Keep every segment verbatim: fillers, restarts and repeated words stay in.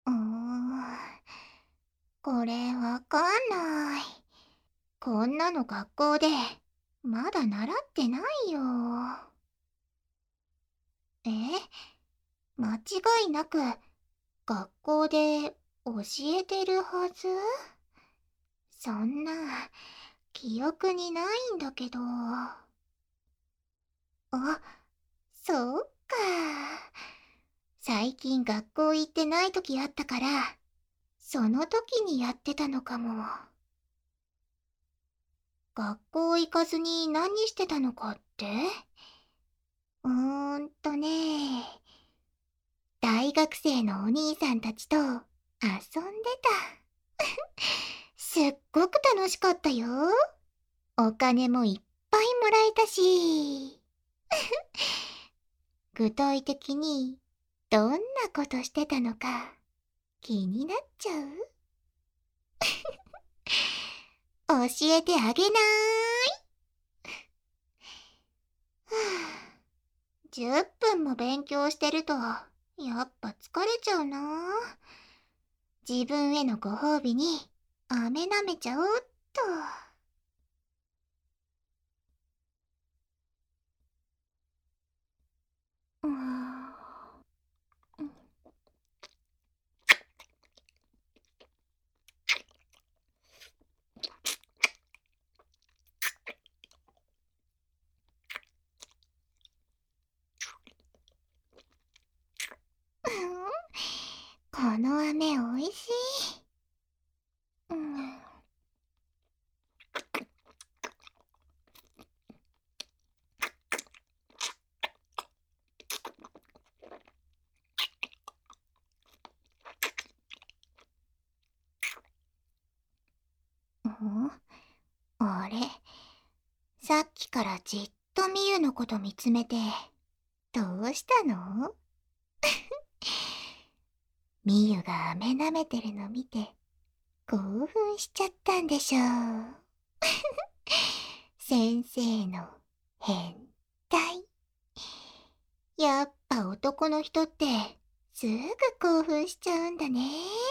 うーん、これわかんない。こんなの学校でまだ習ってないよ。え、間違いなく学校で教えてるはず？そんな記憶にないんだけど。あ、そうか。最近学校行ってない時あったから、その時にやってたのかも。学校行かずに何してたのかって？うーんとね、大学生のお兄さんたちと遊んでた。すっごく楽しかったよ。お金もいっぱいもらえたし。具体的にどんなことしてたのか気になっちゃう？教えてあげなーい。はあ、じゅっぷんも勉強してるとやっぱ疲れちゃうな。自分へのご褒美に飴舐めちゃおうっと。うーん、この飴おいしい。うん、うん、あれ、さっきからじっとみゆのこと見つめて、どうしたの？みゆが飴舐めてるの見て、興奮しちゃったんでしょう。先生の変態。やっぱ男の人ってすぐ興奮しちゃうんだね。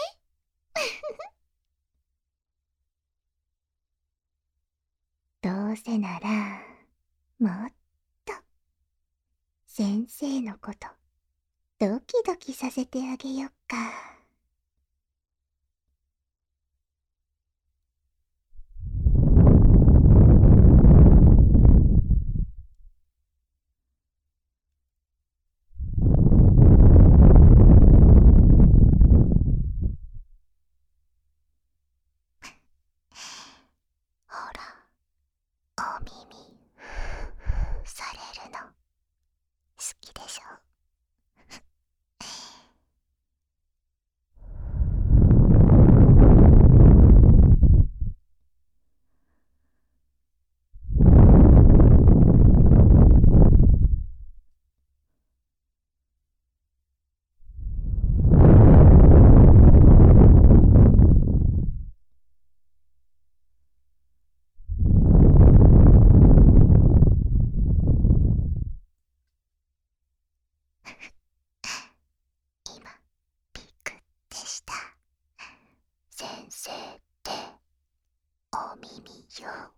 どうせなら、もっと先生のことドキドキさせてあげよっか。ほら、お耳されるの好きでしょ？今ピクってした。先生ってお耳よ。わ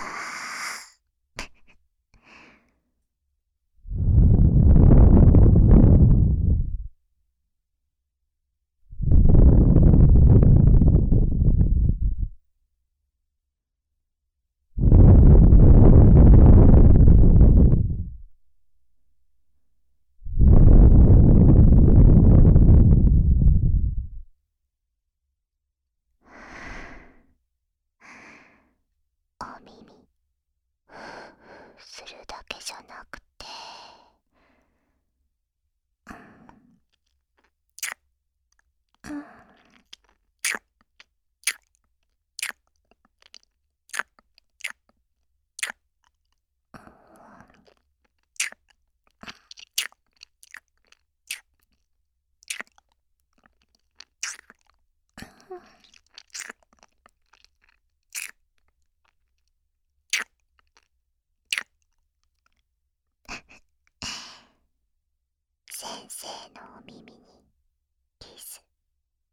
ー、お耳するだけじゃなくて、うん、先生のお耳にキス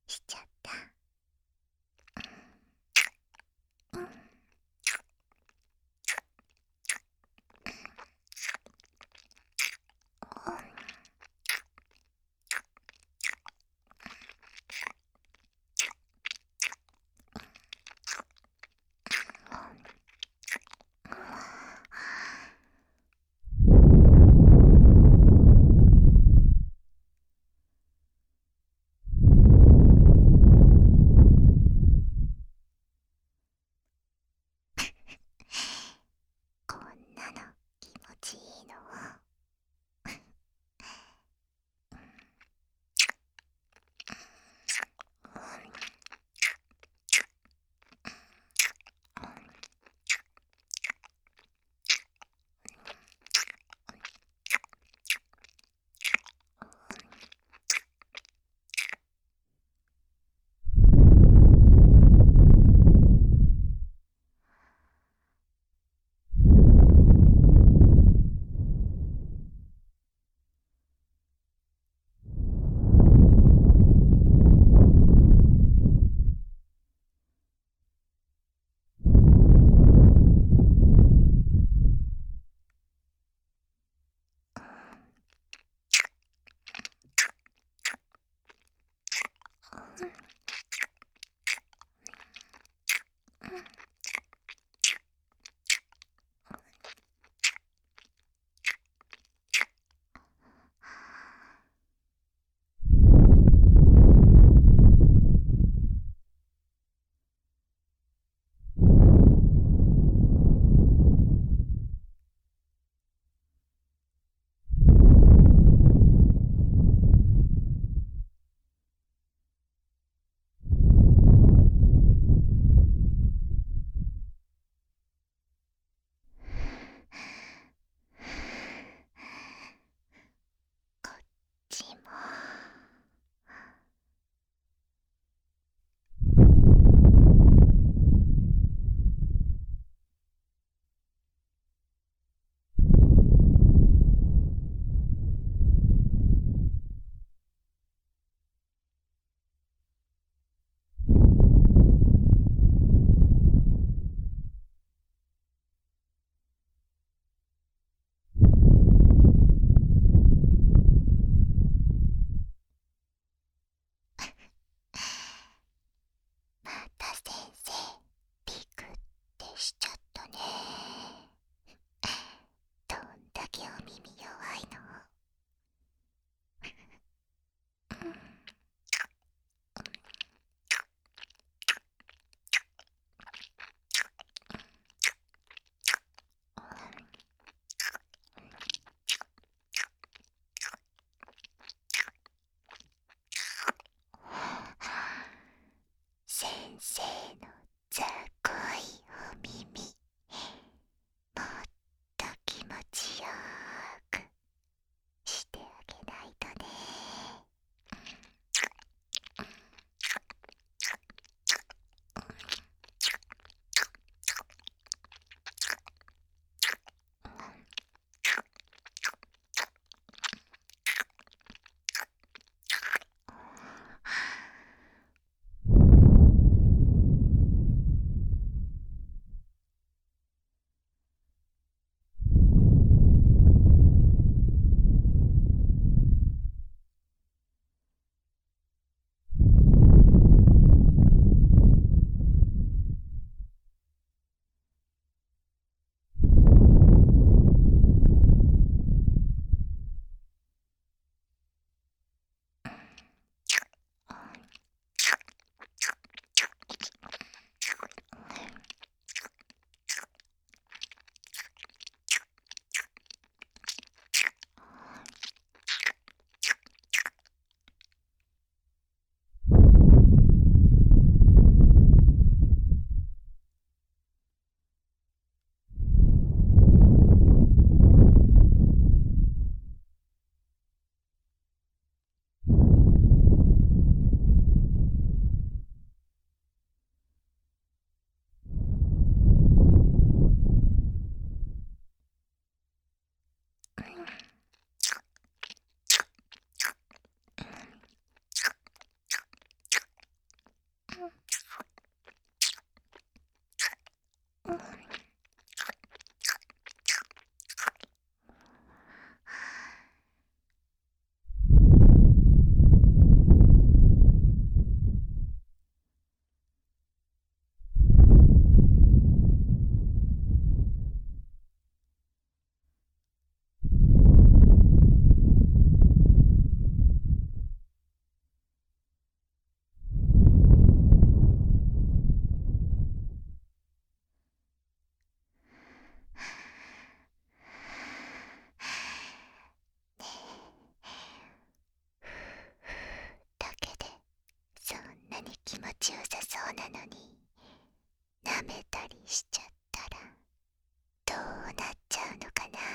なのに舐めたりしちゃったらどうなっちゃうのかな。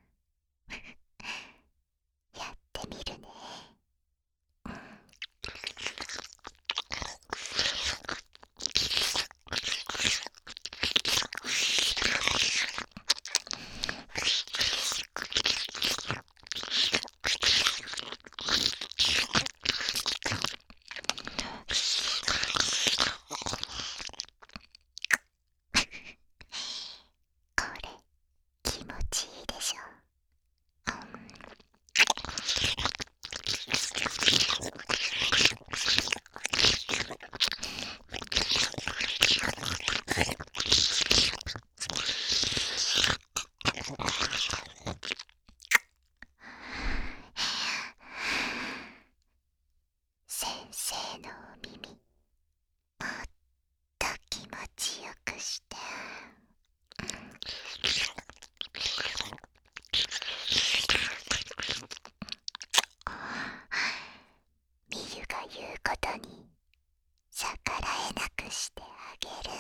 やってみるね。これ気持ちいいでしょ。先生のお耳もっと気持ちよくして。みゆが言うことに逆らえなくしてあげる。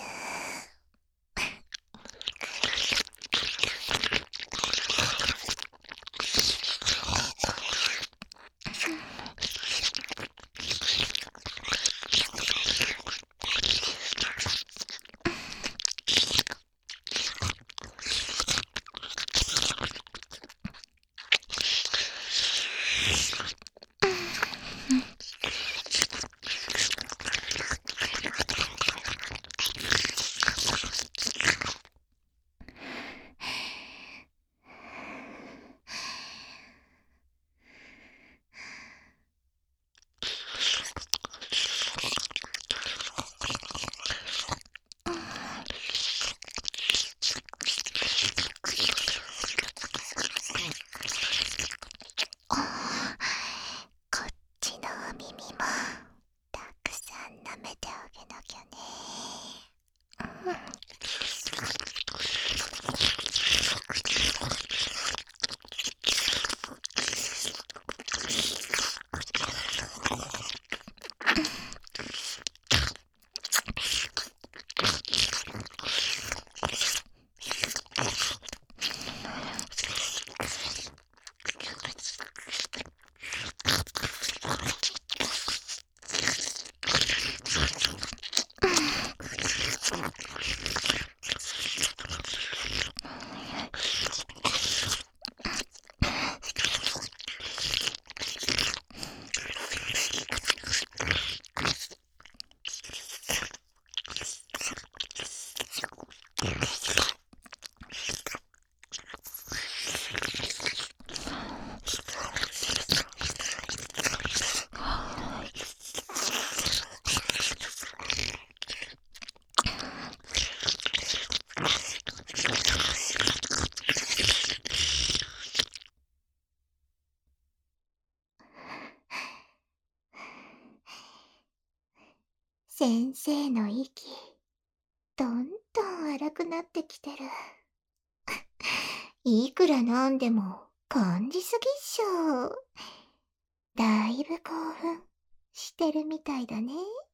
こっちのお耳もたくさん舐めてあげなきゃね。先生の息どんどん荒くなってきてる。いくら飲んでも感じすぎっしょ。だいぶ興奮してるみたいだね。